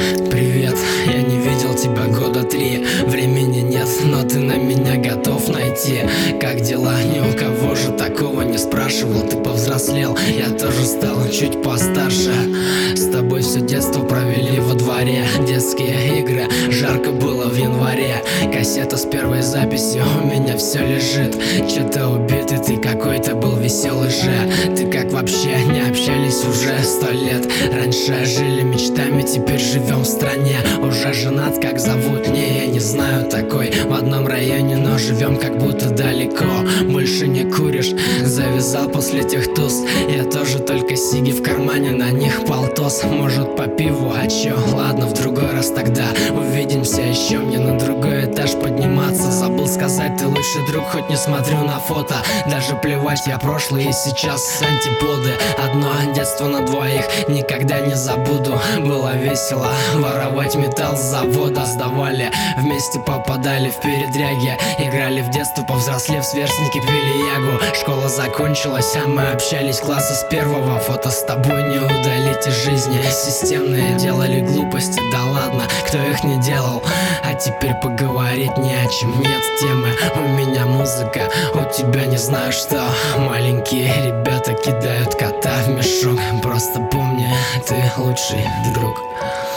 Привет, я не видел тебя года 3. Времени нет, но ты на меня готов найти. Как дела? Ни у кого же такого не спрашивал. Ты повзрослел, я тоже стал чуть постарше. С тобой все детство провели во дворе. Детские игры, жарко было в январе. Кассета с первой записью, у меня все лежит. Че-то убитый, ты какой-то был веселый же. Ты как вообще не общались уже 100 лет. Раньше жили мечтами, теперь живем в стране. Уже женат, как зовут? Не, я не знаю такой. В одном районе, но живем как будто далеко. Больше не куришь, завязал после тех туз. Я тоже, только сиги в кармане, на них полтос. Может по пиву, а чё? Ладно, в другой раз тогда увидимся еще. Мне на другой этаж подниматься. Забыл сказать, ты лучший друг, хоть не смотрю на фото. Даже плевать, я прошлый и сейчас антиподы. Одно детство на двоих никогда не забуду. Было весело воровать металл с завода. Сдавали, вместе попадали в передряги. Играли в детство, повзрослев, сверстники пили ягу. Школа закончилась, а мы общались класса с первого. Фото с тобой не удалить из жизни. Системные делали глупости, да ладно, кто их не делал. А теперь поговорить не о чем, нет темы. У меня музыка, у тебя не знаю что. Маленькие ребята кидают кота в мешок. Просто помни, ты лучший друг.